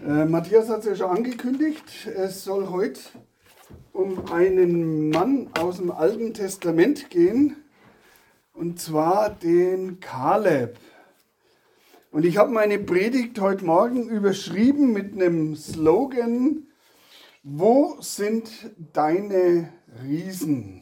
Matthias hat es ja schon angekündigt, es soll heute um einen Mann aus dem Alten Testament gehen, und zwar den Kaleb. Und ich habe meine Predigt heute Morgen überschrieben mit einem Slogan: Wo sind deine Riesen?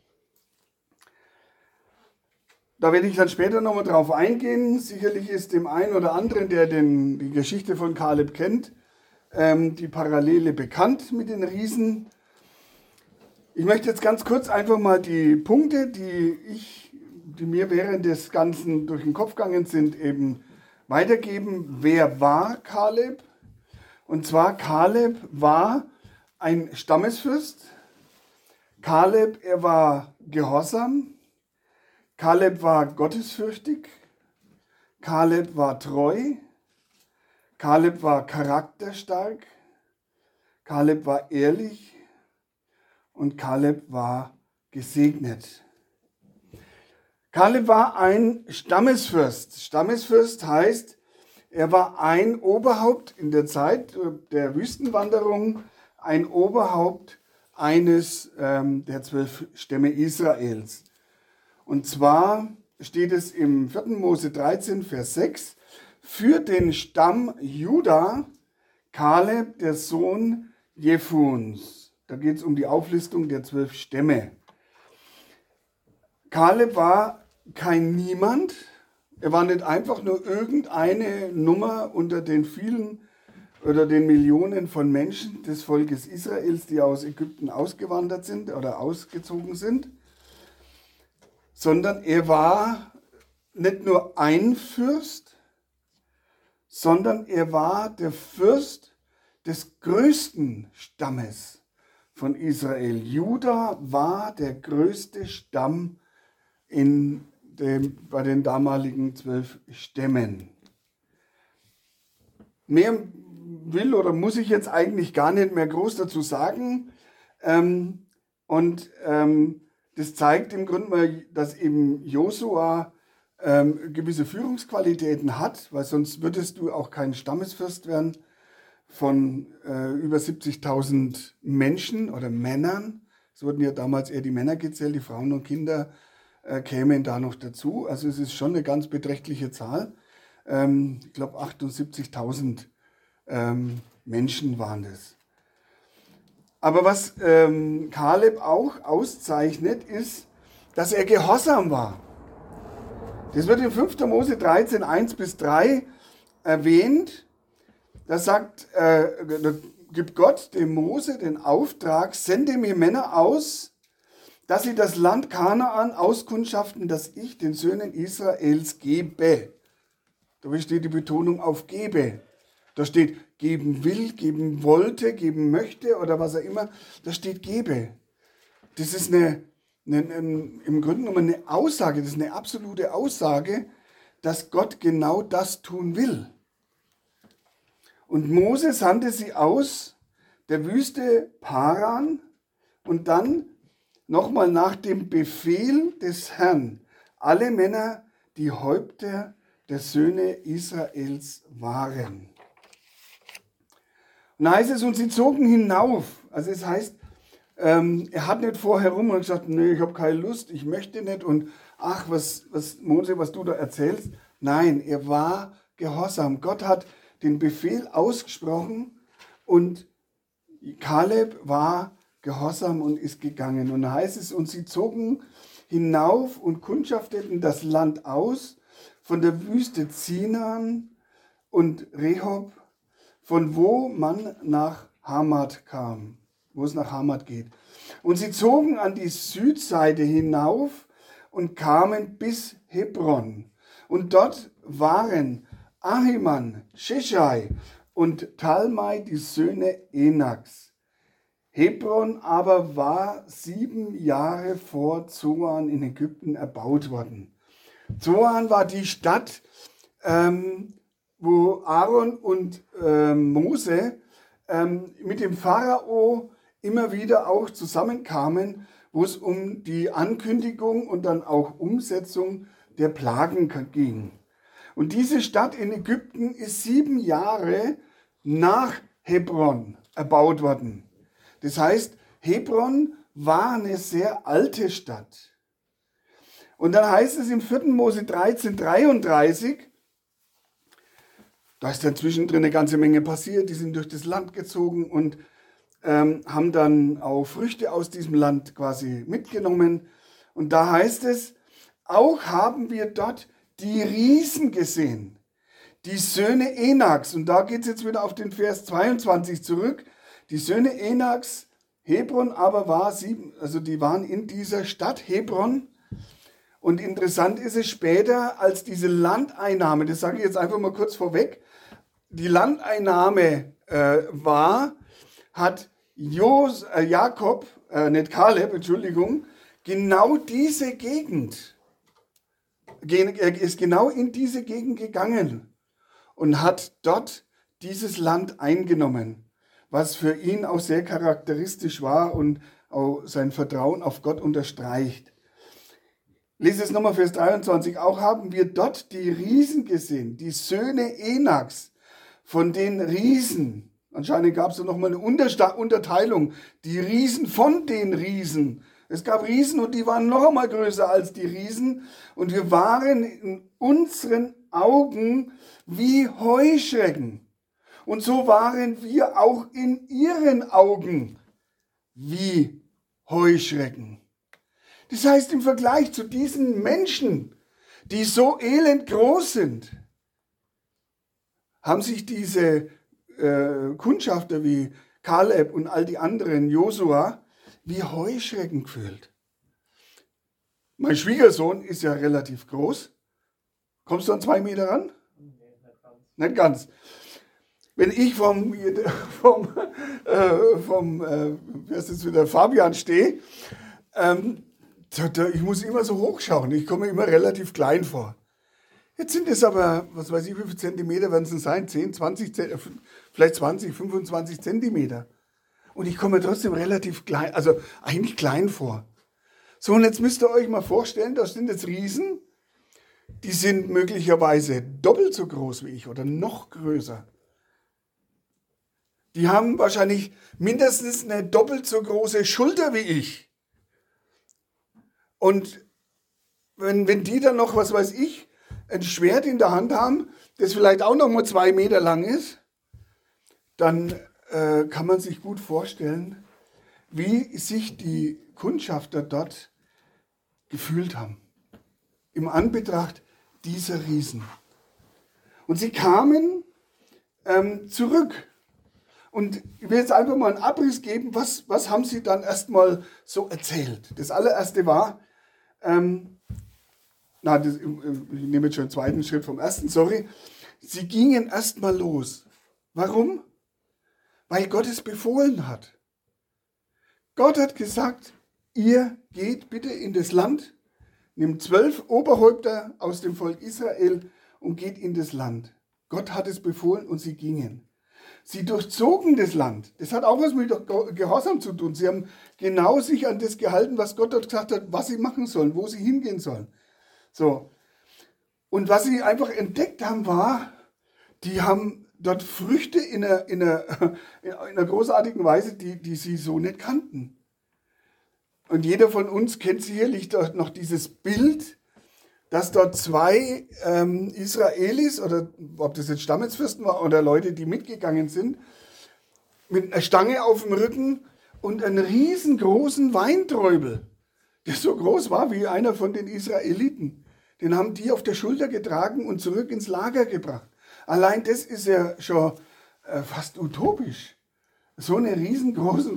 Da werde ich dann später nochmal drauf eingehen. Sicherlich ist dem einen oder anderen, der die Geschichte von Kaleb kennt, die Parallele bekannt mit den Riesen. Ich möchte jetzt ganz kurz einfach mal die Punkte, die mir während des Ganzen durch den Kopf gegangen sind, eben weitergeben. Wer war Kaleb? Und zwar, Kaleb war ein Stammesfürst. Kaleb, er war gehorsam. Kaleb war gottesfürchtig, Kaleb war treu, Kaleb war charakterstark, Kaleb war ehrlich und Kaleb war gesegnet. Kaleb war ein Stammesfürst. Stammesfürst heißt, er war ein Oberhaupt in der Zeit der Wüstenwanderung, ein Oberhaupt eines der 12 Stämme Israels. Und zwar steht es im 4. Mose 13, Vers 6, für den Stamm Juda, Kaleb, der Sohn Jefuns. Da geht es um die Auflistung der 12 Stämme. Kaleb war kein Niemand. Er war nicht einfach nur irgendeine Nummer unter den vielen oder den Millionen von Menschen des Volkes Israels, die aus Ägypten ausgewandert sind oder ausgezogen sind, sondern er war nicht nur ein Fürst, sondern er war der Fürst des größten Stammes von Israel. Juda war der größte Stamm bei den damaligen 12 Stämmen. Mehr will oder muss ich jetzt eigentlich gar nicht mehr groß dazu sagen. Das zeigt im Grunde mal, dass eben Josua gewisse Führungsqualitäten hat, weil sonst würdest du auch kein Stammesfürst werden von über 70.000 Menschen oder Männern. Es wurden ja damals eher die Männer gezählt, die Frauen und Kinder kämen da noch dazu. Also es ist schon eine ganz beträchtliche Zahl. Ich glaube 78.000 Menschen waren das. Aber was Kaleb auch auszeichnet, ist, dass er gehorsam war. Das wird in 5. Mose 13, 1-3 erwähnt. Da gibt Gott dem Mose den Auftrag: Sende mir Männer aus, dass sie das Land Kanaan auskundschaften, das ich den Söhnen Israels gebe. Da steht die Betonung auf gebe. Da steht geben will, geben wollte, geben möchte oder was auch immer. Da steht gebe. Das ist im Grunde genommen eine Aussage, das ist eine absolute Aussage, dass Gott genau das tun will. Und Mose sandte sie aus der Wüste Paran und dann nochmal nach dem Befehl des Herrn alle Männer, die Häupter der Söhne Israels waren. Und da heißt es, und sie zogen hinauf. Also es heißt, er hat nicht vorher rum und gesagt, nee, ich habe keine Lust, ich möchte nicht und ach, was Mose, was du da erzählst. Nein, er war gehorsam. Gott hat den Befehl ausgesprochen und Kaleb war gehorsam und ist gegangen. Und da heißt es, und sie zogen hinauf und kundschafteten das Land aus, von der Wüste Zinan und Rehob, von wo man nach Hamat kam, wo es nach Hamat geht. Und sie zogen an die Südseite hinauf und kamen bis Hebron. Und dort waren Ahiman, Sheshai und Talmai, die Söhne Enaks. Hebron aber war 7 Jahre vor Zoan in Ägypten erbaut worden. Zoan war die Stadt, wo Aaron und Mose mit dem Pharao immer wieder auch zusammenkamen, wo es um die Ankündigung und dann auch Umsetzung der Plagen ging. Und diese Stadt in Ägypten ist 7 Jahre nach Hebron erbaut worden. Das heißt, Hebron war eine sehr alte Stadt. Und dann heißt es im 4. Mose 13,33, da ist dann zwischendrin eine ganze Menge passiert, die sind durch das Land gezogen und haben dann auch Früchte aus diesem Land quasi mitgenommen. Und da heißt es, auch haben wir dort die Riesen gesehen, die Söhne Enaks. Und da geht es jetzt wieder auf den Vers 22 zurück. Die Söhne Enaks, Hebron aber war sieben, also die waren in dieser Stadt Hebron. Und interessant ist es später, als diese Landeinnahme, das sage ich jetzt einfach mal kurz vorweg, die Landeinnahme war, hat Jakob, nicht Kaleb, Entschuldigung, genau diese Gegend, er ist genau in diese Gegend gegangen und hat dort dieses Land eingenommen, was für ihn auch sehr charakteristisch war und auch sein Vertrauen auf Gott unterstreicht. Lese es nochmal Vers 23. Auch haben wir dort die Riesen gesehen, die Söhne Enaks, von den Riesen. Anscheinend gab es da nochmal eine Unterteilung. Die Riesen von den Riesen. Es gab Riesen und die waren noch einmal größer als die Riesen. Und wir waren in unseren Augen wie Heuschrecken. Und so waren wir auch in ihren Augen wie Heuschrecken. Das heißt, im Vergleich zu diesen Menschen, die so elend groß sind, haben sich diese Kundschafter wie Kaleb und all die anderen, Josua, wie Heuschrecken gefühlt. Mein Schwiegersohn ist ja relativ groß. Kommst du an 2 Meter ran? Nee, nicht ganz. Wenn ich vom wie heißt das wieder, Fabian stehe, ich muss immer so hochschauen. Ich komme immer relativ klein vor. Jetzt sind es aber, was weiß ich, wie viele Zentimeter werden es denn sein? 10, 20, vielleicht 20, 25 Zentimeter. Und ich komme trotzdem relativ klein, also eigentlich klein vor. So, und jetzt müsst ihr euch mal vorstellen, da sind jetzt Riesen, die sind möglicherweise doppelt so groß wie ich oder noch größer. Die haben wahrscheinlich mindestens eine doppelt so große Schulter wie ich. Und wenn die dann noch, was weiß ich, ein Schwert in der Hand haben, das vielleicht auch noch mal 2 Meter lang ist, dann kann man sich gut vorstellen, wie sich die Kundschafter dort gefühlt haben. Im Anbetracht dieser Riesen. Und sie kamen zurück. Und ich will jetzt einfach mal einen Abriss geben, was haben sie dann erstmal so erzählt. Das allererste war, ich nehme jetzt schon den zweiten Schritt vom ersten, sorry. Sie gingen erstmal los. Warum? Weil Gott es befohlen hat. Gott hat gesagt, ihr geht bitte in das Land, nehmt 12 Oberhäupter aus dem Volk Israel und geht in das Land. Gott hat es befohlen und sie gingen. Sie durchzogen das Land. Das hat auch was mit Gehorsam zu tun. Sie haben genau sich an das gehalten, was Gott dort gesagt hat, was sie machen sollen, wo sie hingehen sollen. So. Und was sie einfach entdeckt haben, war, die haben dort Früchte in einer großartigen Weise, die sie so nicht kannten. Und jeder von uns kennt sicherlich dort noch dieses Bild, dass dort 2 Israelis, oder ob das jetzt Stammesfürsten war oder Leute, die mitgegangen sind, mit einer Stange auf dem Rücken und einen riesengroßen Weinträubel, der so groß war wie einer von den Israeliten. Den haben die auf der Schulter getragen und zurück ins Lager gebracht. Allein das ist ja schon fast utopisch, so einen riesengroßen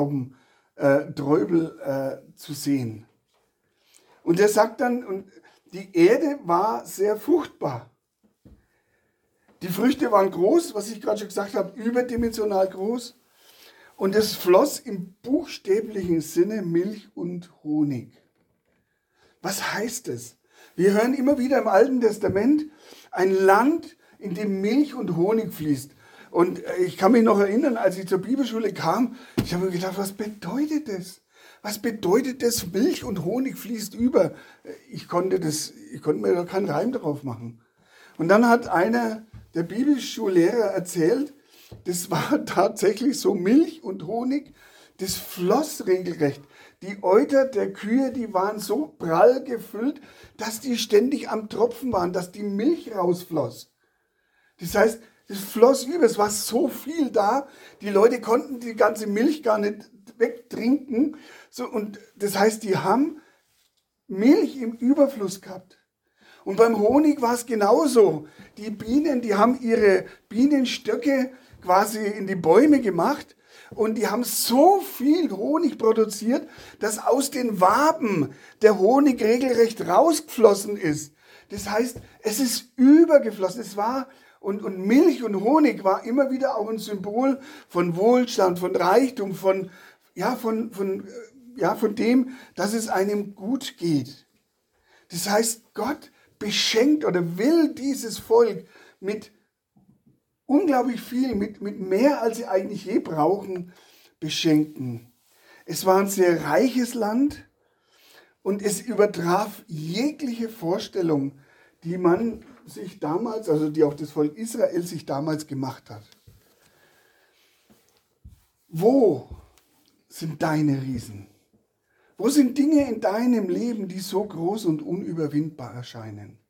Weinträubel zu sehen. Und er sagt dann, und die Erde war sehr fruchtbar. Die Früchte waren groß, was ich gerade schon gesagt habe, überdimensional groß. Und es floss im buchstäblichen Sinne Milch und Honig. Was heißt es? Wir hören immer wieder im Alten Testament ein Land, in dem Milch und Honig fließt. Und ich kann mich noch erinnern, als ich zur Bibelschule kam, ich habe mir gedacht, was bedeutet das? Was bedeutet das? Milch und Honig fließt über. Ich konnte mir da keinen Reim drauf machen. Und dann hat einer der Bibelschullehrer erzählt, das war tatsächlich so Milch und Honig, das floss regelrecht. Die Euter der Kühe, die waren so prall gefüllt, dass die ständig am Tropfen waren, dass die Milch rausfloss. Das heißt, es floss über, es war so viel da, die Leute konnten die ganze Milch gar nicht wegtrinken. So, und das heißt, die haben Milch im Überfluss gehabt. Und beim Honig war es genauso. Die Bienen, die haben ihre Bienenstöcke quasi in die Bäume gemacht und die haben so viel Honig produziert, dass aus den Waben der Honig regelrecht rausgeflossen ist. Das heißt, es ist übergeflossen. Es war und Milch und Honig war immer wieder auch ein Symbol von Wohlstand, von Reichtum, von dem, dass es einem gut geht. Das heißt, Gott beschenkt oder will dieses Volk mit unglaublich viel, mit mehr, als sie eigentlich je brauchen, beschenken. Es war ein sehr reiches Land und es übertraf jegliche Vorstellung, die man sich damals, also die auch das Volk Israel sich damals gemacht hat. Wo sind deine Riesen? Wo sind Dinge in deinem Leben, die so groß und unüberwindbar erscheinen?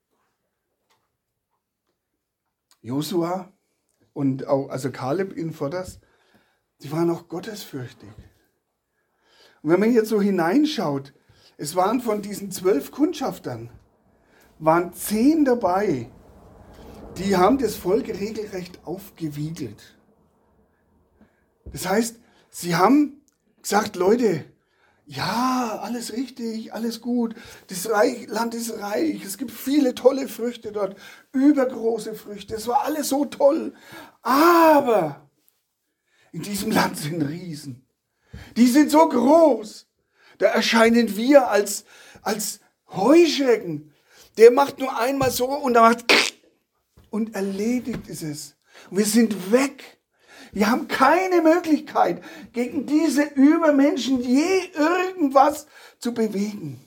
Josua und auch, also Kaleb in Vorderst, die waren auch gottesfürchtig. Und wenn man jetzt so hineinschaut, es waren von diesen 12 Kundschaftern, waren 10 dabei, die haben das Volk regelrecht aufgewiegelt. Das heißt, sie haben gesagt, Leute, ja, alles richtig, alles gut, das Land ist reich, es gibt viele tolle Früchte dort, übergroße Früchte, es war alles so toll, aber in diesem Land sind Riesen, die sind so groß, da erscheinen wir als Heuschrecken, der macht nur einmal so und dann macht und erledigt ist es. Und wir sind weg. Wir haben keine Möglichkeit, gegen diese Übermenschen je irgendwas zu bewegen.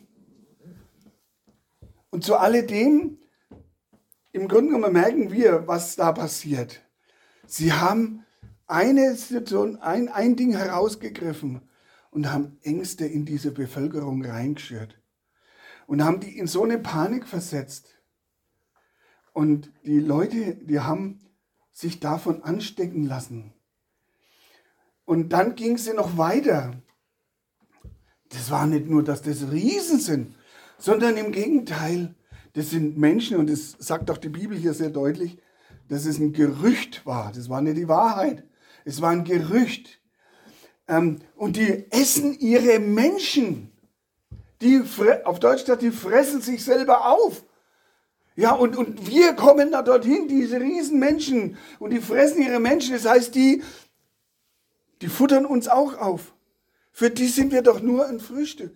Und zu alledem, im Grunde genommen merken wir, was da passiert. Sie haben eine Situation, ein Ding herausgegriffen und haben Ängste in diese Bevölkerung reingeschürt. Und haben die in so eine Panik versetzt. Und die Leute, die haben sich davon anstecken lassen. Und dann ging sie noch weiter. Das war nicht nur, dass das Riesen sind, sondern im Gegenteil, das sind Menschen, und das sagt auch die Bibel hier sehr deutlich, dass es ein Gerücht war. Das war nicht die Wahrheit. Es war ein Gerücht. Und die essen ihre Menschen. Auf Deutsch gesagt, die fressen sich selber auf. Ja, und wir kommen da dorthin, diese Riesenmenschen, und die fressen ihre Menschen. Das heißt, die futtern uns auch auf. Für die sind wir doch nur ein Frühstück.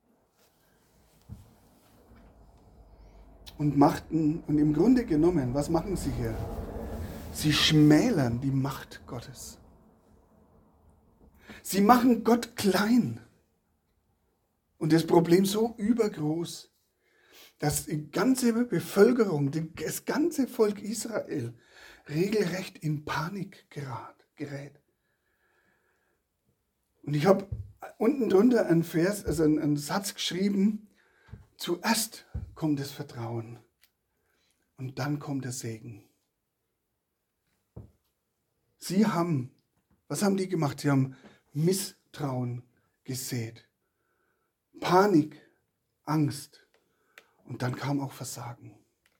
Und im Grunde genommen, was machen sie hier? Sie schmälern die Macht Gottes. Sie machen Gott klein. Und das Problem so übergroß, dass die ganze Bevölkerung, das ganze Volk Israel regelrecht in Panik gerät. Und ich habe unten drunter einen Vers, also einen Satz geschrieben, zuerst kommt das Vertrauen und dann kommt der Segen. Was haben die gemacht? Sie haben Misstrauen gesät, Panik, Angst und dann kam auch Versagen.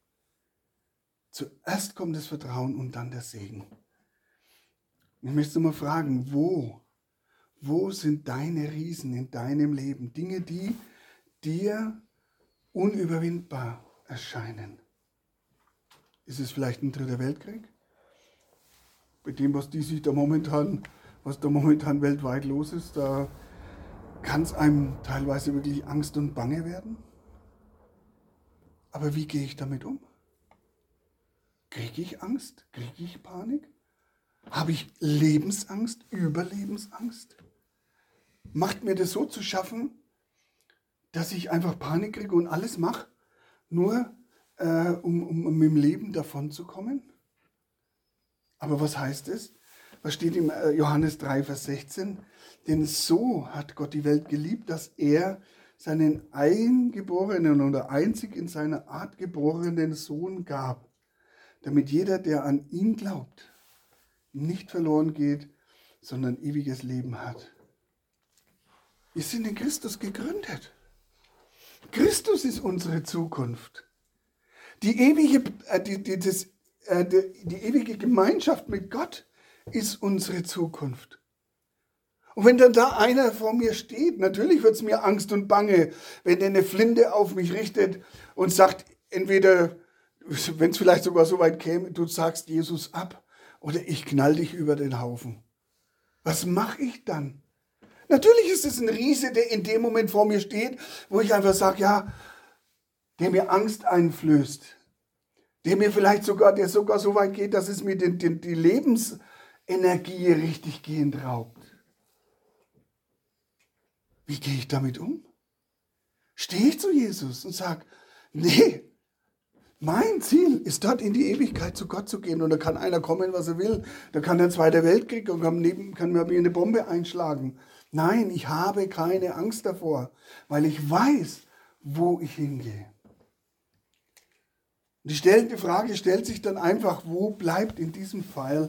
Zuerst kommt das Vertrauen und dann der Segen. Ich möchte mal fragen, wo sind deine Riesen in deinem Leben? Dinge, die dir unüberwindbar erscheinen. Ist es vielleicht ein dritter Weltkrieg? Bei dem, was da momentan weltweit los ist, da kann es einem teilweise wirklich Angst und Bange werden. Aber wie gehe ich damit um? Kriege ich Angst? Kriege ich Panik? Habe ich Lebensangst, Überlebensangst? Macht mir das so zu schaffen, dass ich einfach Panik kriege und alles mache, nur um mit dem Leben davon zu kommen? Aber was heißt es? Was steht im Johannes 3, Vers 16? Denn so hat Gott die Welt geliebt, dass er seinen eingeborenen oder einzig in seiner Art geborenen Sohn gab, damit jeder, der an ihn glaubt, nicht verloren geht, sondern ewiges Leben hat. Wir sind in Christus gegründet. Christus ist unsere Zukunft. Die ewige Gemeinschaft mit Gott ist unsere Zukunft. Und wenn dann da einer vor mir steht, natürlich wird es mir Angst und Bange, wenn der eine Flinte auf mich richtet und sagt, entweder, wenn es vielleicht sogar so weit käme, du sagst Jesus ab oder ich knall dich über den Haufen. Was mache ich dann? Natürlich ist es ein Riese, der in dem Moment vor mir steht, wo ich einfach sage, ja, der mir Angst einflößt, der sogar so weit geht, dass es mir die Lebensenergie richtig gehend raubt. Wie gehe ich damit um? Stehe ich zu Jesus und sage, nee, mein Ziel ist dort in die Ewigkeit zu Gott zu gehen. Und da kann einer kommen, was er will. Da kann der Zweite Weltkrieg und kann mir eine Bombe einschlagen. Nein, ich habe keine Angst davor, weil ich weiß, wo ich hingehe. Die Frage stellt sich dann einfach, wo bleibt in diesem Fall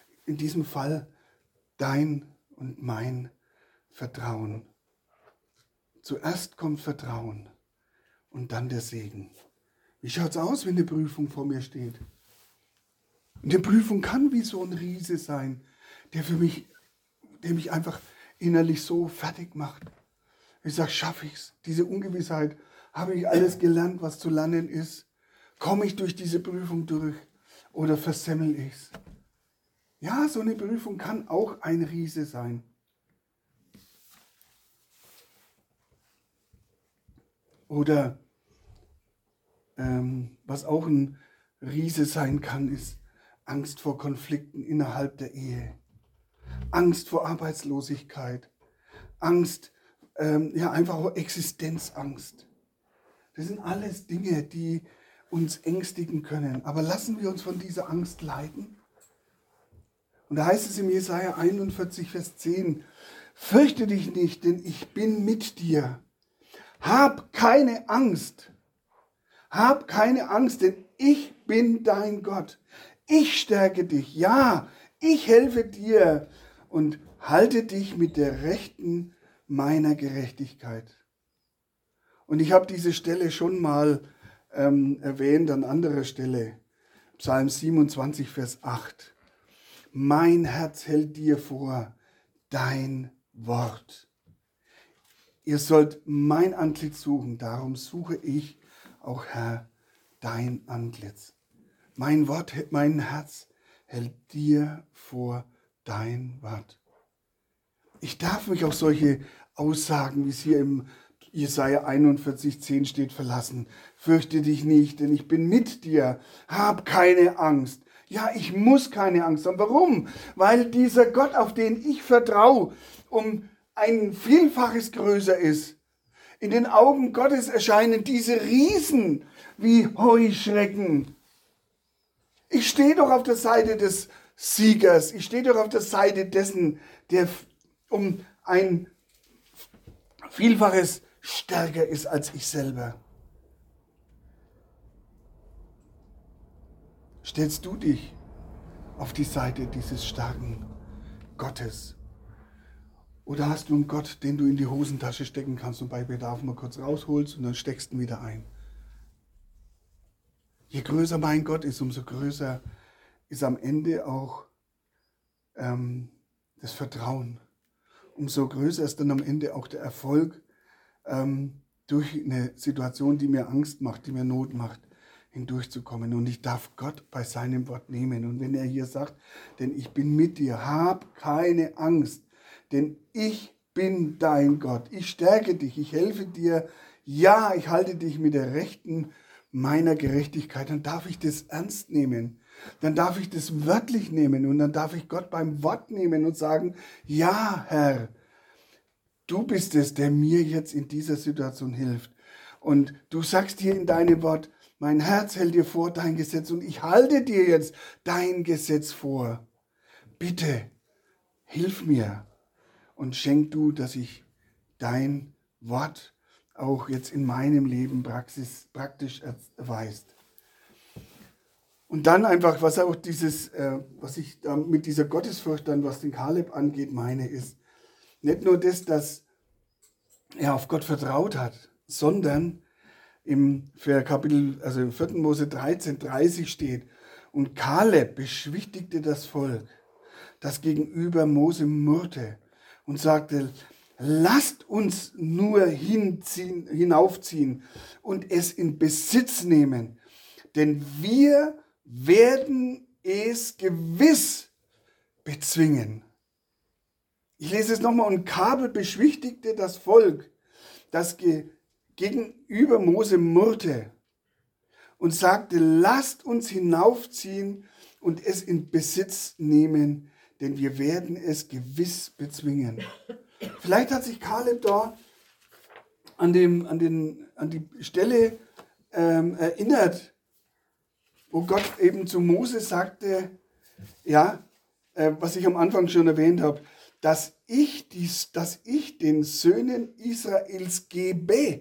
dein und mein Vertrauen? Zuerst kommt Vertrauen und dann der Segen. Wie schaut es aus, wenn eine Prüfung vor mir steht? Und die Prüfung kann wie so ein Riese sein, der mich einfach innerlich so fertig macht. Ich sage, schaffe ich es? Diese Ungewissheit, habe ich alles gelernt, was zu lernen ist? Komme ich durch diese Prüfung durch oder versemmel ich es? Ja, so eine Prüfung kann auch ein Riese sein. Oder was auch ein Riese sein kann, ist Angst vor Konflikten innerhalb der Ehe. Angst vor Arbeitslosigkeit. Angst, einfach auch Existenzangst. Das sind alles Dinge, die uns ängstigen können. Aber lassen wir uns von dieser Angst leiten. Und da heißt es im Jesaja 41, Vers 10, fürchte dich nicht, denn ich bin mit dir. Hab keine Angst. Hab keine Angst, denn ich bin dein Gott. Ich stärke dich. Ja, ich helfe dir und halte dich mit der Rechten meiner Gerechtigkeit. Und ich habe diese Stelle schon mal erwähnt an anderer Stelle. Psalm 27, Vers 8. Mein Herz hält dir vor dein Wort. Ihr sollt mein Antlitz suchen, darum suche ich auch, Herr, dein Antlitz. Mein Herz hält dir vor dein Wort. Ich darf mich auf solche Aussagen, wie es hier im Jesaja 41, 10 steht, verlassen. Fürchte dich nicht, denn ich bin mit dir. Hab keine Angst. Ja, ich muss keine Angst haben. Warum? Weil dieser Gott, auf den ich vertraue, um ein Vielfaches größer ist. In den Augen Gottes erscheinen diese Riesen wie Heuschrecken. Ich stehe doch auf der Seite des Siegers. Ich stehe doch auf der Seite dessen, der um ein Vielfaches stärker ist als ich selber. Stellst du dich auf die Seite dieses starken Gottes? Oder hast du einen Gott, den du in die Hosentasche stecken kannst und bei Bedarf mal kurz rausholst und dann steckst du ihn wieder ein? Je größer mein Gott ist, umso größer ist am Ende auch das Vertrauen. Umso größer ist dann am Ende auch der Erfolg durch eine Situation, die mir Angst macht, die mir Not macht, hindurchzukommen. Und ich darf Gott bei seinem Wort nehmen. Und wenn er hier sagt, denn ich bin mit dir, hab keine Angst, denn ich bin dein Gott. Ich stärke dich, ich helfe dir. Ja, ich halte dich mit der Rechten meiner Gerechtigkeit. Dann darf ich das ernst nehmen. Dann darf ich das wörtlich nehmen. Und dann darf ich Gott beim Wort nehmen und sagen, ja, Herr, du bist es, der mir jetzt in dieser Situation hilft. Und du sagst hier in deinem Wort, mein Herz hält dir vor dein Gesetz und ich halte dir jetzt dein Gesetz vor. Bitte, hilf mir und schenk du, dass ich dein Wort auch jetzt in meinem Leben praktisch erweist. Und dann einfach, was auch was ich da mit dieser Gottesfurcht dann, was den Kaleb angeht, meine, ist nicht nur das, dass er auf Gott vertraut hat, sondern für Kapitel, also im 4. Mose 13,30 steht, und Kaleb beschwichtigte das Volk, das gegenüber Mose murrte und sagte, lasst uns nur hinaufziehen und es in Besitz nehmen, denn wir werden es gewiss bezwingen. Ich lese es nochmal. Und Kaleb beschwichtigte das Volk, das gegenüber Mose murrte und sagte, lasst uns hinaufziehen und es in Besitz nehmen, denn wir werden es gewiss bezwingen. Vielleicht hat sich Kaleb da an die Stelle erinnert, wo Gott eben zu Mose sagte, was ich am Anfang schon erwähnt habe, dass ich den Söhnen Israels gebe.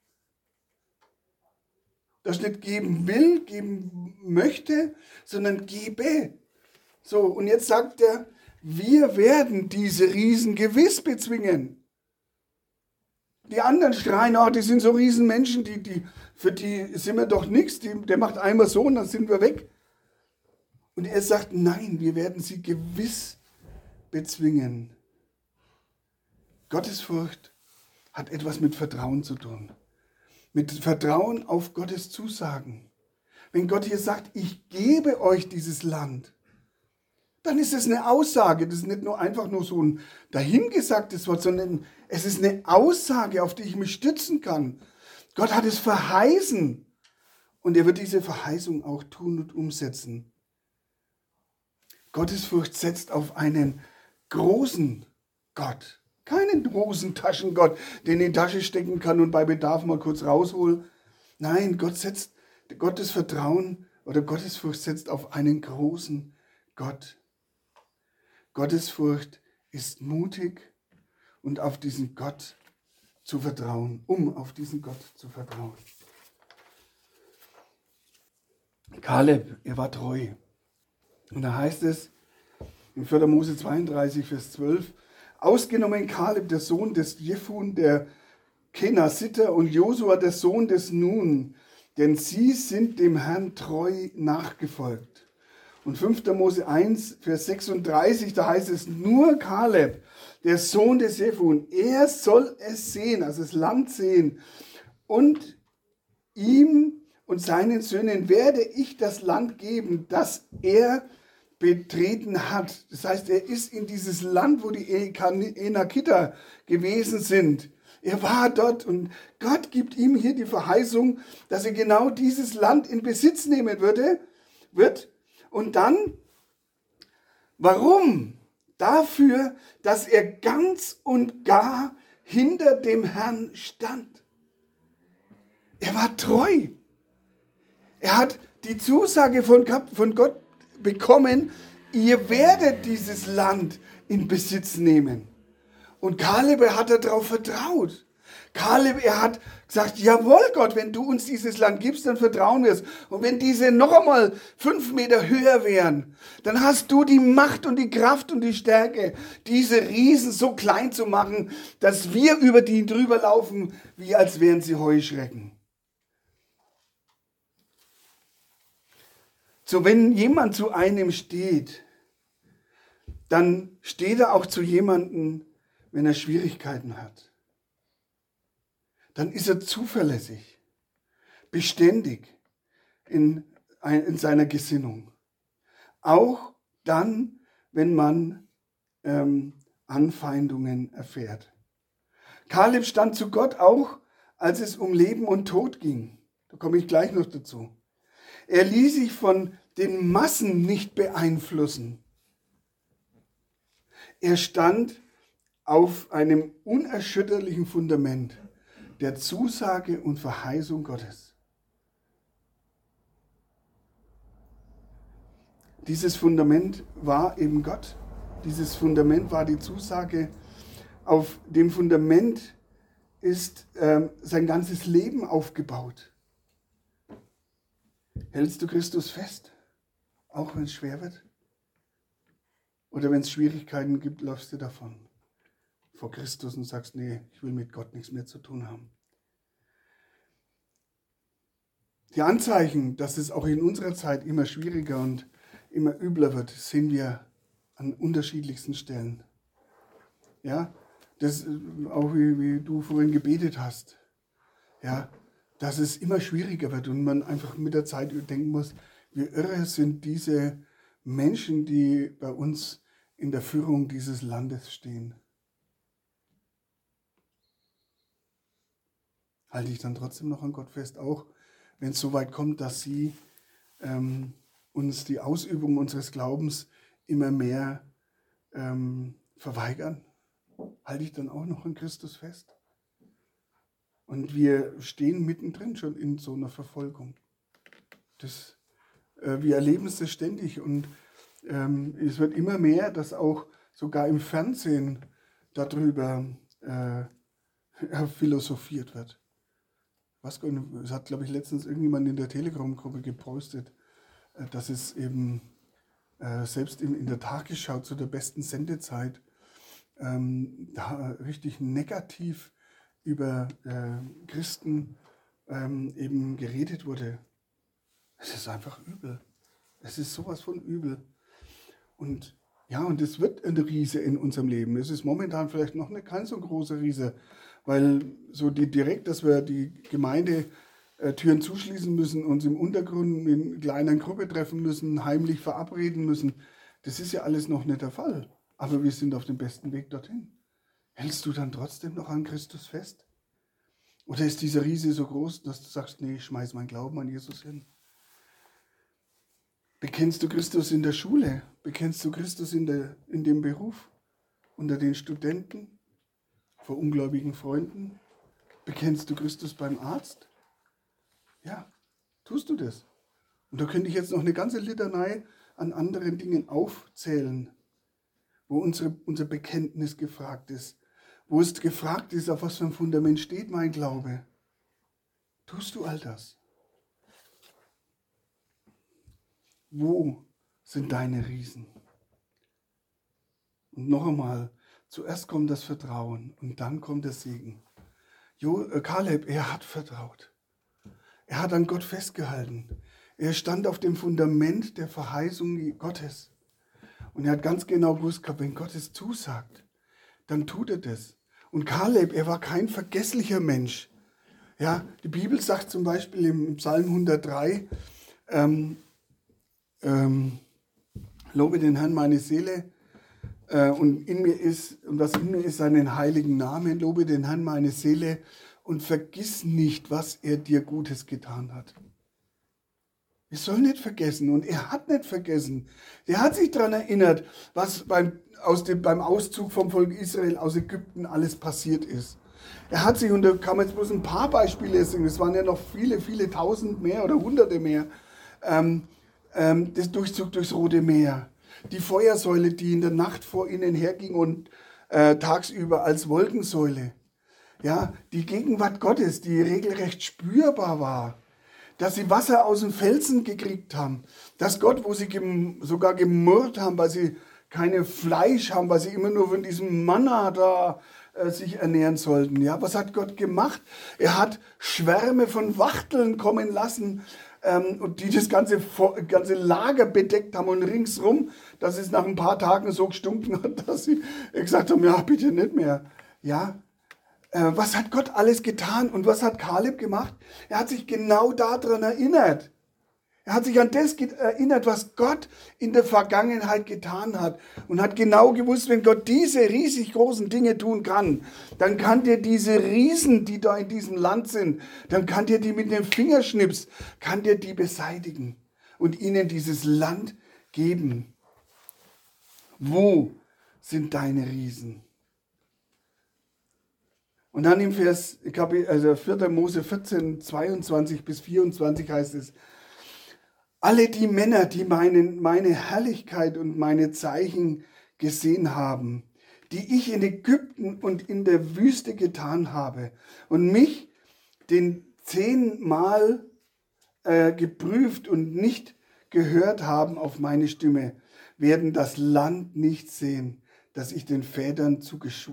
Das nicht geben will, geben möchte, sondern gebe. So, und jetzt sagt er, wir werden diese Riesen gewiss bezwingen. Die anderen schreien, die sind so Riesenmenschen, für die sind wir doch nichts, der macht einmal so und dann sind wir weg. Und er sagt, nein, wir werden sie gewiss bezwingen. Gottesfurcht hat etwas mit Vertrauen zu tun. Mit Vertrauen auf Gottes Zusagen. Wenn Gott hier sagt, ich gebe euch dieses Land, dann ist es eine Aussage. Das ist nicht nur einfach nur so ein dahingesagtes Wort, sondern es ist eine Aussage, auf die ich mich stützen kann. Gott hat es verheißen und er wird diese Verheißung auch tun und umsetzen. Gottesfurcht setzt auf einen großen Gott. Keinen Rosentaschengott, den in die Tasche stecken kann und bei Bedarf mal kurz rausholen. Nein, Gottes Vertrauen oder Gottesfurcht setzt auf einen großen Gott. Gottesfurcht ist mutig und auf diesen Gott zu vertrauen, auf diesen Gott zu vertrauen. Kaleb, er war treu. Und da heißt es in 4. Mose 32, Vers 12, ausgenommen Kaleb, der Sohn des Jefun, der Kenasiter, und Josua, der Sohn des Nun, denn sie sind dem Herrn treu nachgefolgt. Und 5. Mose 1, Vers 36, da heißt es, nur Kaleb, der Sohn des Jefun, er soll es sehen, also das Land sehen, und ihm und seinen Söhnen werde ich das Land geben, das er betreten hat. Das heißt, er ist in dieses Land, wo die Enakiter gewesen sind. Er war dort und Gott gibt ihm hier die Verheißung, dass er genau dieses Land in Besitz nehmen wird. Und dann, warum? Dafür, dass er ganz und gar hinter dem Herrn stand. Er war treu. Er hat die Zusage von Gott bekommen, ihr werdet dieses Land in Besitz nehmen. Und Kaleb, er hat darauf vertraut. Kaleb, er hat gesagt, jawohl Gott, wenn du uns dieses Land gibst, dann vertrauen wir es. Und wenn diese noch einmal 5 Meter höher wären, dann hast du die Macht und die Kraft und die Stärke, diese Riesen so klein zu machen, dass wir über die drüber laufen, wie als wären sie Heuschrecken. So, wenn jemand zu einem steht, dann steht er auch zu jemandem, wenn er Schwierigkeiten hat. Dann ist er zuverlässig, beständig in seiner Gesinnung. Auch dann, wenn man Anfeindungen erfährt. Kaleb stand zu Gott auch, als es um Leben und Tod ging. Da komme ich gleich noch dazu. Er ließ sich von den Massen nicht beeinflussen. Er stand auf einem unerschütterlichen Fundament der Zusage und Verheißung Gottes. Dieses Fundament war eben Gott. Dieses Fundament war die Zusage, auf dem Fundament ist sein ganzes Leben aufgebaut. Hältst du Christus fest, auch wenn es schwer wird? Oder wenn es Schwierigkeiten gibt, läufst du davon vor Christus und sagst, nee, ich will mit Gott nichts mehr zu tun haben. Die Anzeichen, dass es auch in unserer Zeit immer schwieriger und immer übler wird, sehen wir an unterschiedlichsten Stellen. Ja, das auch wie du vorhin gebetet hast. Ja, dass es immer schwieriger wird und man einfach mit der Zeit denken muss, wie irre sind diese Menschen, die bei uns in der Führung dieses Landes stehen. Halte ich dann trotzdem noch an Gott fest, auch wenn es so weit kommt, dass sie uns die Ausübung unseres Glaubens immer mehr verweigern, halte ich dann auch noch an Christus fest. Und wir stehen mittendrin schon in so einer Verfolgung. Wir erleben es ständig und es wird immer mehr, dass auch sogar im Fernsehen darüber philosophiert wird. Es hat, glaube ich, letztens irgendjemand in der Telegram-Gruppe gepostet, dass es eben selbst in der Tagesschau zu der besten Sendezeit da richtig negativ über Christen eben geredet wurde. Es ist einfach übel. Es ist sowas von übel. Und ja, und es wird ein Riese in unserem Leben. Es ist momentan vielleicht noch kein so großer Riese, weil so direkt, dass wir die Gemeindetüren zuschließen müssen, uns im Untergrund in kleiner Gruppe treffen müssen, heimlich verabreden müssen, das ist ja alles noch nicht der Fall. Aber wir sind auf dem besten Weg dorthin. Hältst du dann trotzdem noch an Christus fest? Oder ist dieser Riese so groß, dass du sagst, nee, ich schmeiß meinen Glauben an Jesus hin? Bekennst du Christus in der Schule? Bekennst du Christus in dem Beruf? Unter den Studenten? Vor ungläubigen Freunden? Bekennst du Christus beim Arzt? Ja, tust du das? Und da könnte ich jetzt noch eine ganze Litanei an anderen Dingen aufzählen, wo unser Bekenntnis gefragt ist. Wo es gefragt ist, auf was für ein Fundament steht mein Glaube. Tust du all das? Wo sind deine Riesen? Und noch einmal, zuerst kommt das Vertrauen und dann kommt der Segen. Kaleb, er hat vertraut. Er hat an Gott festgehalten. Er stand auf dem Fundament der Verheißung Gottes. Und er hat ganz genau gewusst, wenn Gott es zusagt, dann tut er das. Und Kaleb, er war kein vergesslicher Mensch. Ja, die Bibel sagt zum Beispiel im Psalm 103, lobe den Herrn meine Seele und was in mir ist, seinen heiligen Namen. Lobe den Herrn meine Seele und vergiss nicht, was er dir Gutes getan hat. Wir sollen nicht vergessen und er hat nicht vergessen. Er hat sich daran erinnert, was beim Auszug vom Volk Israel aus Ägypten alles passiert ist. Er hat sich, und da kann man jetzt bloß ein paar Beispiele sehen, es waren ja noch viele, viele Tausend mehr oder Hunderte mehr, das Durchzug durchs Rote Meer, die Feuersäule, die in der Nacht vor ihnen herging und tagsüber als Wolkensäule. Ja, die Gegenwart Gottes, die regelrecht spürbar war. Dass sie Wasser aus dem Felsen gekriegt haben. Dass Gott, wo sie sogar gemurrt haben, weil sie keine Fleisch haben, weil sie immer nur von diesem Manna da sich ernähren sollten. Ja, was hat Gott gemacht? Er hat Schwärme von Wachteln kommen lassen, und die das ganze Lager bedeckt haben und ringsrum, dass es nach ein paar Tagen so gestunken hat, dass sie gesagt haben, ja, bitte nicht mehr. Ja, was hat Gott alles getan und was hat Kaleb gemacht? Er hat sich genau daran erinnert. Er hat sich an das erinnert, was Gott in der Vergangenheit getan hat und hat genau gewusst, wenn Gott diese riesig großen Dinge tun kann, dann kann der diese Riesen, die da in diesem Land sind, dann kann der die mit dem Fingerschnips, kann der die beseitigen und ihnen dieses Land geben. Wo sind deine Riesen? Und dann im 4. Mose 14, 22 bis 24 heißt es, alle die Männer, die meine Herrlichkeit und meine Zeichen gesehen haben, die ich in Ägypten und in der Wüste getan habe und mich den 10-mal geprüft und nicht gehört haben auf meine Stimme, werden das Land nicht sehen, das ich den Vätern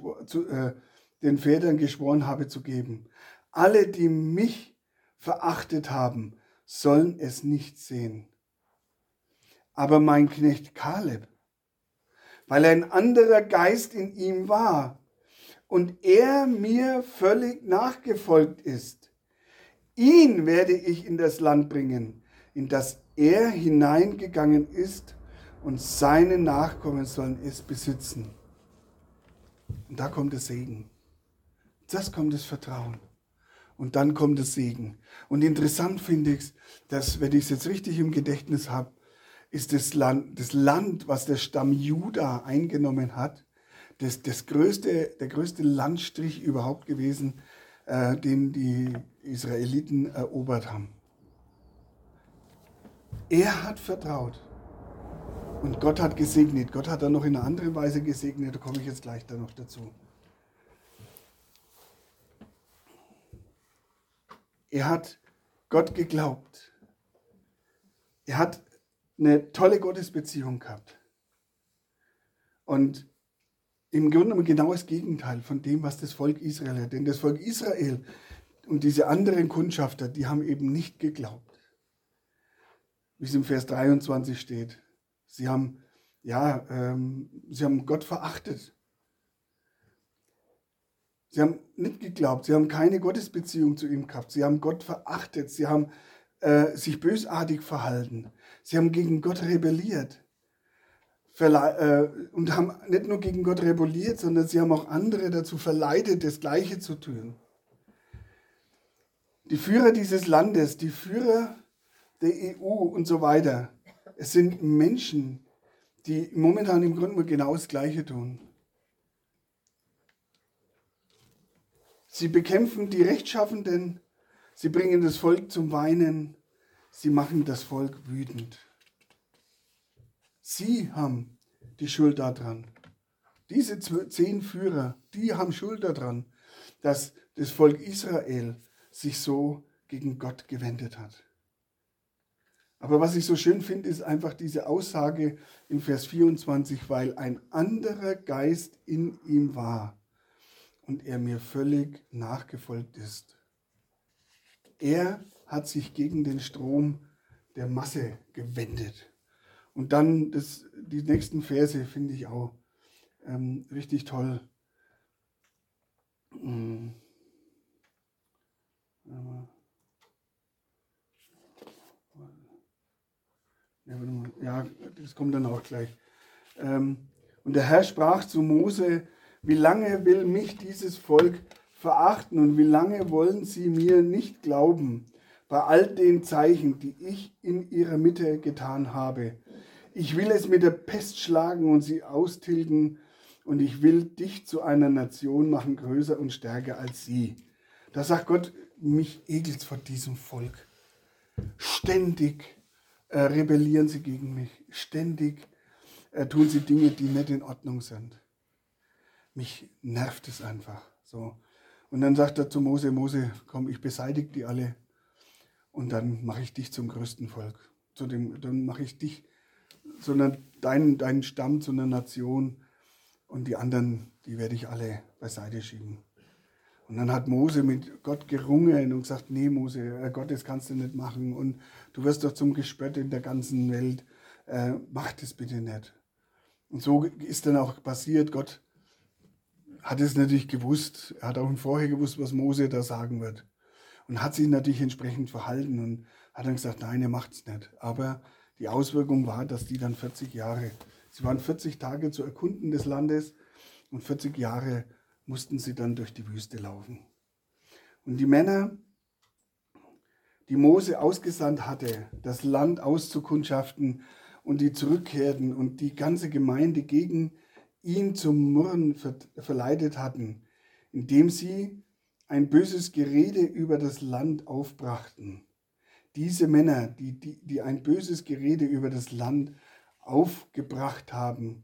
geschworen habe zu geben. Alle, die mich verachtet haben, sollen es nicht sehen. Aber mein Knecht Kaleb, weil ein anderer Geist in ihm war und er mir völlig nachgefolgt ist, ihn werde ich in das Land bringen, in das er hineingegangen ist, und seine Nachkommen sollen es besitzen. Und da kommt der Segen. Das kommt das Vertrauen. Und dann kommt der Segen. Und interessant finde ich es, dass, wenn ich es jetzt richtig im Gedächtnis habe, ist das Land, was der Stamm Juda eingenommen hat, der größte Landstrich überhaupt gewesen, den die Israeliten erobert haben. Er hat vertraut. Und Gott hat gesegnet. Gott hat dann noch in einer anderen Weise gesegnet. Da komme ich jetzt gleich dann noch dazu. Er hat Gott geglaubt. Er hat eine tolle Gottesbeziehung gehabt. Und im Grunde genommen genau das Gegenteil von dem, was das Volk Israel hat. Denn das Volk Israel und diese anderen Kundschafter, die haben eben nicht geglaubt. Wie es im Vers 23 steht. Sie haben Gott verachtet. Sie haben nicht geglaubt, sie haben keine Gottesbeziehung zu ihm gehabt. Sie haben Gott verachtet, sie haben sich bösartig verhalten. Sie haben gegen Gott rebelliert. Und haben nicht nur gegen Gott rebelliert, sondern sie haben auch andere dazu verleitet, das Gleiche zu tun. Die Führer dieses Landes, die Führer der EU und so weiter, es sind Menschen, die momentan im Grunde genau das Gleiche tun. Sie bekämpfen die Rechtschaffenden, sie bringen das Volk zum Weinen, sie machen das Volk wütend. Sie haben die Schuld daran. Diese 10 Führer, die haben Schuld daran, dass das Volk Israel sich so gegen Gott gewendet hat. Aber was ich so schön finde, ist einfach diese Aussage in Vers 24, weil ein anderer Geist in ihm war und er mir völlig nachgefolgt ist. Er hat sich gegen den Strom der Masse gewendet. Und dann die nächsten Verse finde ich auch richtig toll. Ja, das kommt dann auch gleich. Und der Herr sprach zu Mose: Wie lange will mich dieses Volk verachten und wie lange wollen sie mir nicht glauben, bei all den Zeichen, die ich in ihrer Mitte getan habe? Ich will es mit der Pest schlagen und sie austilgen, und ich will dich zu einer Nation machen, größer und stärker als sie. Da sagt Gott, mich ekelt vor diesem Volk. Ständig rebellieren sie gegen mich. Ständig tun sie Dinge, die nicht in Ordnung sind. Mich nervt es einfach. So. Und dann sagt er zu Mose: Mose, komm, ich beseitige die alle und dann mache ich dich zum größten Volk. Dann mache ich dich, sondern deinen Stamm zu einer Nation, und die anderen, die werde ich alle beiseite schieben. Und dann hat Mose mit Gott gerungen und gesagt: Nee, Mose, Gott, das kannst du nicht machen und du wirst doch zum Gespött in der ganzen Welt. Mach das bitte nicht. Und so ist dann auch passiert. Gott hat es natürlich gewusst. Er hat auch vorher gewusst, was Mose da sagen wird. Und hat sich natürlich entsprechend verhalten und hat dann gesagt: Nein, ihr macht es nicht. Aber die Auswirkung war, dass die dann 40 Jahre, sie waren 40 Tage zu erkunden des Landes und 40 Jahre mussten sie dann durch die Wüste laufen. Und die Männer, die Mose ausgesandt hatte, das Land auszukundschaften und die zurückkehrten und die ganze Gemeinde gegen ihn zum Murren verleitet hatten, indem sie ein böses Gerede über das Land aufbrachten. Diese Männer, die ein böses Gerede über das Land aufgebracht haben,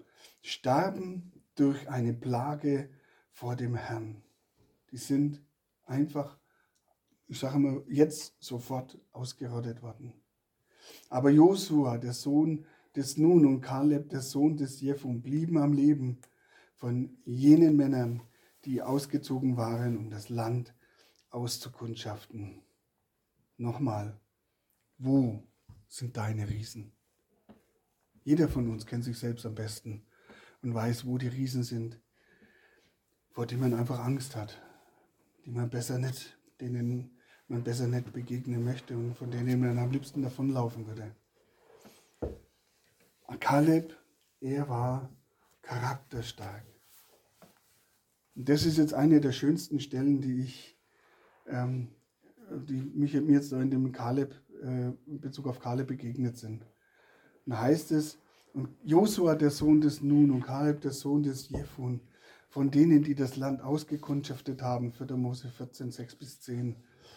starben durch eine Plage vor dem Herrn. Die sind einfach, ich sage mal, jetzt sofort ausgerottet worden. Aber Josua, der Sohn des Nun, und Kaleb, der Sohn des Jephun, blieben am Leben von jenen Männern, die ausgezogen waren, um das Land auszukundschaften. Nochmal, wo sind deine Riesen? Jeder von uns kennt sich selbst am besten und weiß, wo die Riesen sind, vor denen man einfach Angst hat, denen man besser nicht begegnen möchte und von denen man am liebsten davonlaufen würde. Kaleb, er war charakterstark. Und das ist jetzt eine der schönsten Stellen, die mir jetzt in dem Kaleb, in Bezug auf Kaleb begegnet sind. Und da heißt es, und Josua, der Sohn des Nun, und Kaleb, der Sohn des Jephun, von denen, die das Land ausgekundschaftet haben, 4. Mose 14, 6-10,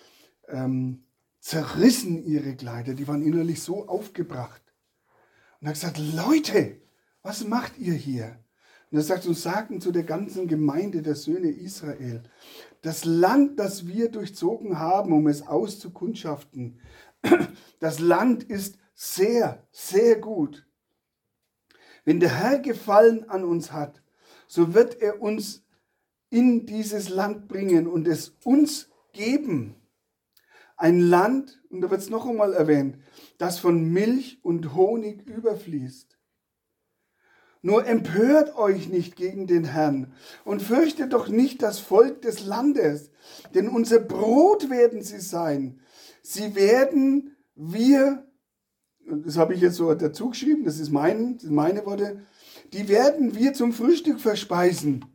zerrissen ihre Kleider, die waren innerlich so aufgebracht. Und er hat gesagt, Leute, was macht ihr hier? Und er sagt, und sagten zu der ganzen Gemeinde der Söhne Israel, das Land, das wir durchzogen haben, um es auszukundschaften, das Land ist sehr, sehr gut. Wenn der Herr Gefallen an uns hat, so wird er uns in dieses Land bringen und es uns geben. Ein Land, und da wird es noch einmal erwähnt, das von Milch und Honig überfließt. Nur empört euch nicht gegen den Herrn und fürchtet doch nicht das Volk des Landes, denn unser Brot werden sie sein. Sie werden wir, und das habe ich jetzt so dazu geschrieben, das sind meine Worte, die werden wir zum Frühstück verspeisen.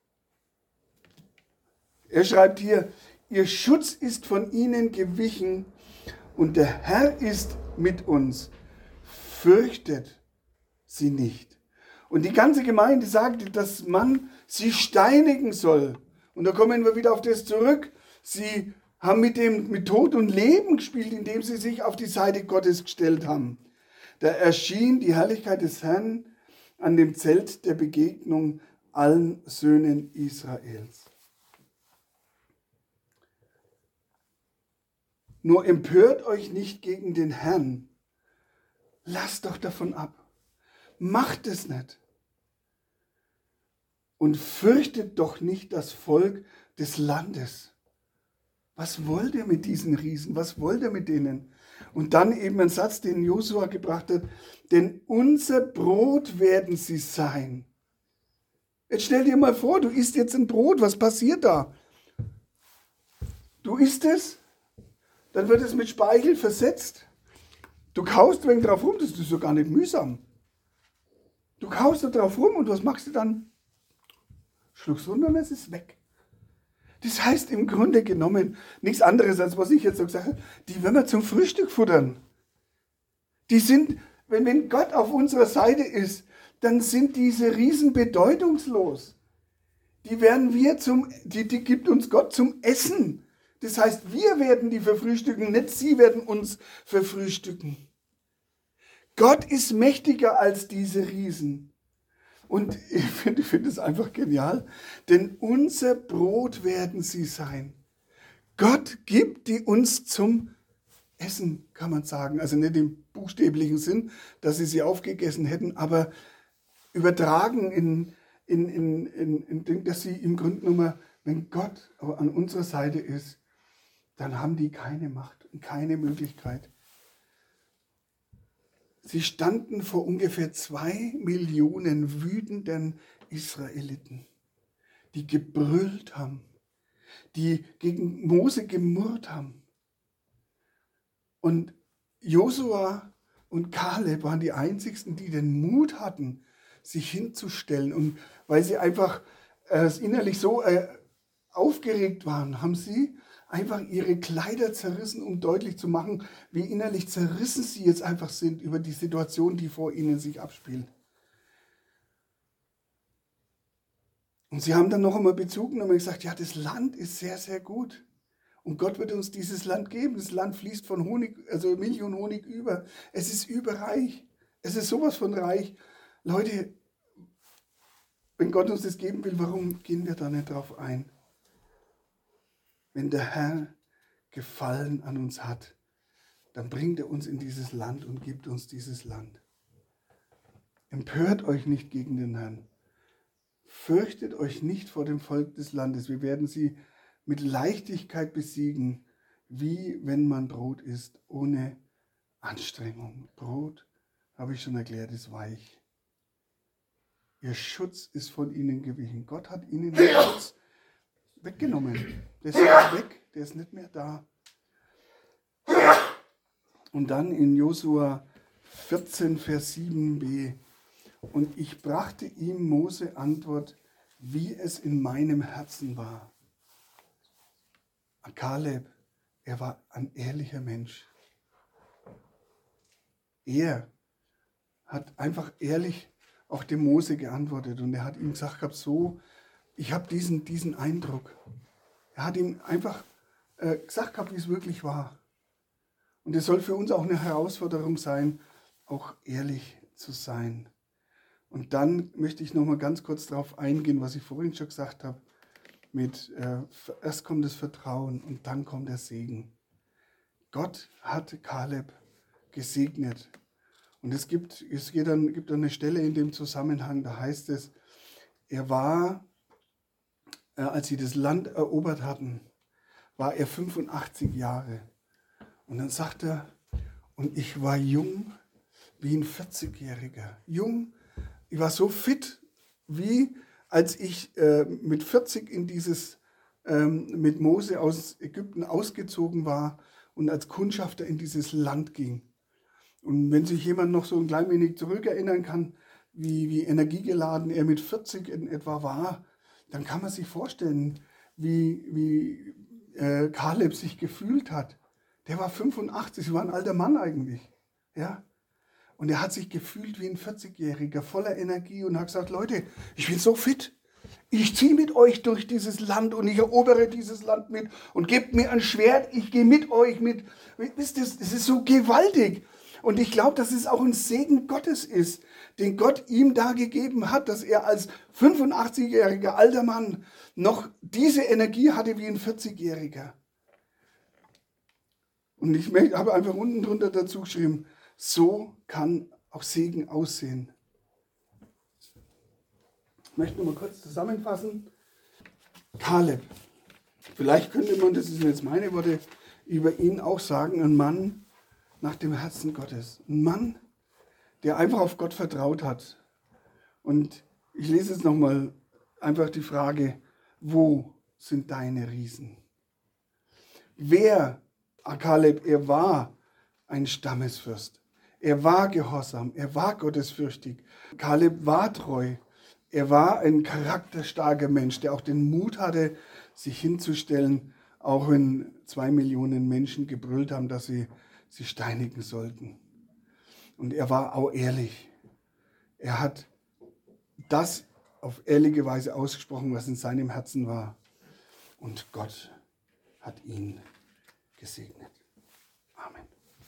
Er schreibt hier, ihr Schutz ist von ihnen gewichen und der Herr ist mit uns. Fürchtet sie nicht. Und die ganze Gemeinde sagte, dass man sie steinigen soll. Und da kommen wir wieder auf das zurück. Sie haben mit Tod und Leben gespielt, indem sie sich auf die Seite Gottes gestellt haben. Da erschien die Herrlichkeit des Herrn an dem Zelt der Begegnung allen Söhnen Israels. Nur empört euch nicht gegen den Herrn. Lasst doch davon ab. Macht es nicht. Und fürchtet doch nicht das Volk des Landes. Was wollt ihr mit diesen Riesen? Was wollt ihr mit denen? Und dann eben ein Satz, den Josua gebracht hat. Denn unser Brot werden sie sein. Jetzt stell dir mal vor, du isst jetzt ein Brot. Was passiert da? Du isst es, dann wird es mit Speichel versetzt. Du kaust ein wenig drauf rum, das ist so gar nicht mühsam. Du kaust da drauf rum und was machst du dann? Schluckst runter und es ist weg. Das heißt im Grunde genommen nichts anderes, als was ich jetzt so gesagt habe, die werden wir zum Frühstück futtern. Die sind, wenn Gott auf unserer Seite ist, dann sind diese Riesen bedeutungslos. Die gibt uns Gott zum Essen. Das heißt, wir werden die verfrühstücken, nicht sie werden uns verfrühstücken. Gott ist mächtiger als diese Riesen. Und ich finde es einfach genial, denn unser Brot werden sie sein. Gott gibt die uns zum Essen, kann man sagen. Also nicht im buchstäblichen Sinn, dass sie aufgegessen hätten, aber übertragen dass sie im Grunde genommen, wenn Gott an unserer Seite ist, dann haben die keine Macht und keine Möglichkeit. Sie standen vor ungefähr 2 Millionen wütenden Israeliten, die gebrüllt haben, die gegen Mose gemurrt haben. Und Josua und Kaleb waren die einzigsten, die den Mut hatten, sich hinzustellen. Und weil sie einfach innerlich so aufgeregt waren, haben sie einfach ihre Kleider zerrissen, um deutlich zu machen, wie innerlich zerrissen sie jetzt einfach sind über die Situation, die vor ihnen sich abspielt. Und sie haben dann noch einmal Bezug genommen und gesagt, ja, das Land ist sehr, sehr gut. Und Gott wird uns dieses Land geben. Das Land fließt von Honig, also Milch und Honig über. Es ist überreich. Es ist sowas von reich. Leute, wenn Gott uns das geben will, warum gehen wir da nicht drauf ein? Wenn der Herr Gefallen an uns hat, dann bringt er uns in dieses Land und gibt uns dieses Land. Empört euch nicht gegen den Herrn. Fürchtet euch nicht vor dem Volk des Landes. Wir werden sie mit Leichtigkeit besiegen, wie wenn man Brot isst, ohne Anstrengung. Brot, habe ich schon erklärt, ist weich. Ihr Schutz ist von ihnen gewichen. Gott hat ihnen den Schutz weggenommen. Der ist weg, der ist nicht mehr da. Und dann in Josua 14, Vers 7b. Und ich brachte ihm Mose Antwort, wie es in meinem Herzen war. Kaleb, er war ein ehrlicher Mensch. Er hat einfach ehrlich auch dem Mose geantwortet und er hat ihm gesagt gehabt, so, ich habe diesen Eindruck. Er hat ihm einfach gesagt gehabt, wie es wirklich war. Und es soll für uns auch eine Herausforderung sein, auch ehrlich zu sein. Und dann möchte ich nochmal ganz kurz darauf eingehen, was ich vorhin schon gesagt habe, mit erst kommt das Vertrauen und dann kommt der Segen. Gott hat Kaleb gesegnet. Und es gibt eine Stelle in dem Zusammenhang, da heißt es, er war, als sie das Land erobert hatten, war er 85 Jahre. Und dann sagt er, und ich war jung wie ein 40-Jähriger. Jung, ich war so fit, wie als ich mit 40 mit Mose aus Ägypten ausgezogen war und als Kundschafter in dieses Land ging. Und wenn sich jemand noch so ein klein wenig zurückerinnern kann, wie energiegeladen er mit 40 in etwa war, dann kann man sich vorstellen, wie Kaleb sich gefühlt hat. Der war 85, war ein alter Mann eigentlich. Ja? Und er hat sich gefühlt wie ein 40-Jähriger, voller Energie und hat gesagt, Leute, ich bin so fit. Ich ziehe mit euch durch dieses Land und ich erobere dieses Land mit und gebt mir ein Schwert, ich gehe mit euch mit. Das ist so gewaltig. Und ich glaube, dass es auch ein Segen Gottes ist, den Gott ihm da gegeben hat, dass er als 85-jähriger alter Mann noch diese Energie hatte wie ein 40-Jähriger. Und ich habe einfach unten drunter dazu geschrieben, so kann auch Segen aussehen. Ich möchte noch mal kurz zusammenfassen. Kaleb. Vielleicht könnte man, das sind jetzt meine Worte, über ihn auch sagen, ein Mann nach dem Herzen Gottes. Ein Mann, der einfach auf Gott vertraut hat. Und ich lese jetzt nochmal einfach die Frage, wo sind deine Riesen? Kaleb, er war ein Stammesfürst. Er war gehorsam, er war gottesfürchtig. Kaleb war treu. Er war ein charakterstarker Mensch, der auch den Mut hatte, sich hinzustellen, auch wenn 2 Millionen Menschen gebrüllt haben, dass sie steinigen sollten. Und er war auch ehrlich. Er hat das auf ehrliche Weise ausgesprochen, was in seinem Herzen war. Und Gott hat ihn gesegnet.